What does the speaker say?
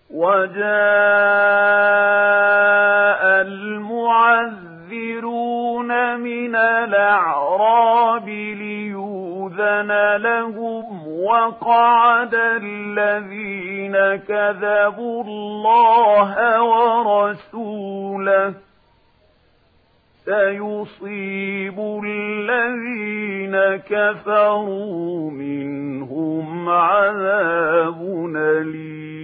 وَجَاءَ الْمُعَذِّرُونَ مِنَ الْأَعْرَابِ لِيُؤْذَنَ لَهُمْ وَقَعَدَ الَّذِينَ كَذَبُوا اللَّهَ وَرَسُولَهُ ۚ سَيُصِيبُ الَّذِينَ كَفَرُوا مِنْهُمْ عَذَابٌ أَلِيمٌ.